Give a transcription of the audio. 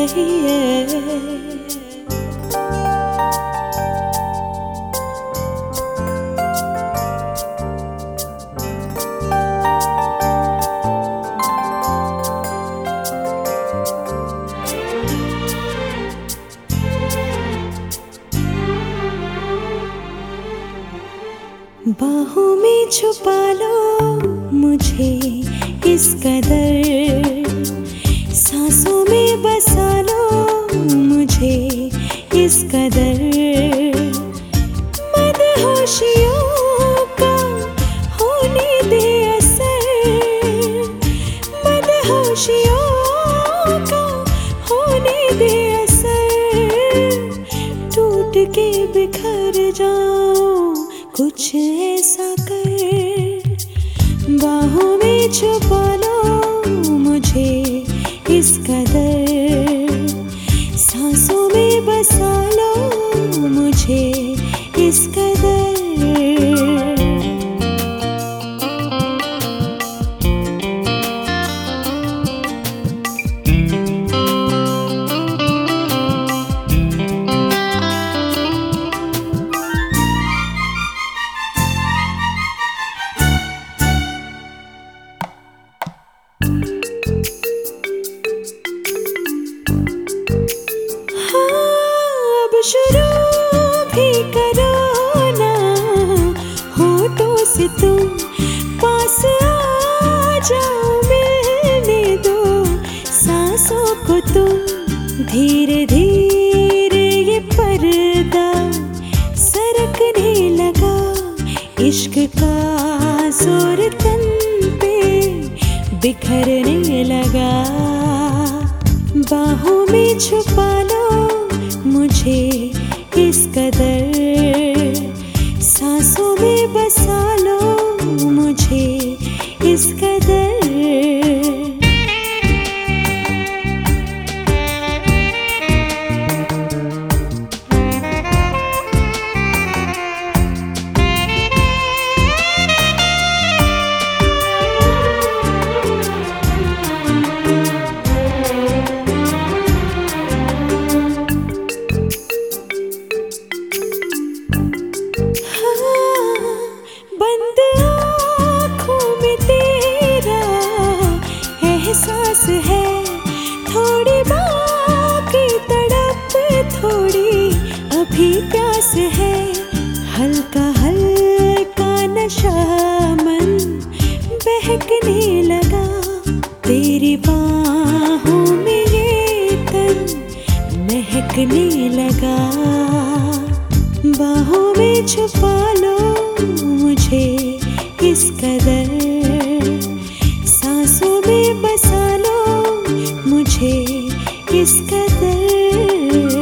बाहों में छुपा लो मुझे इस कदर, सांसों में बसा लो मुझे इस कदर। मदहोशियों का होने दे असर, मदहोशियों का होने दे असर। टूट के बिखर जाऊं कुछ ऐसा कर, बाहों में छुपा लो मुझे इस कदर, सांसों में बसा लो मुझे इस कदर। शुरू भी करो ना होठों से तुम, पास आ जाओ मिलने दो सांसों को तुम। धीरे धीरे ये पर्दा सरकने लगा, इश्क का जोर तन पे बिखरने लगा। बाहों में छुपा लो मुझे इस कदर, सांसों में बसा लो मुझे इस कदर। एहसास है थोड़ी बाकी तड़प, थोड़ी अभी प्यास है। हल्का हल्का नशा मन बहकने लगा, तेरी बाहों में ये तन महकने लगा। बाहों में छुपा लो मुझे इस कदर, सांसों में बसा लो मुझे इस कदर।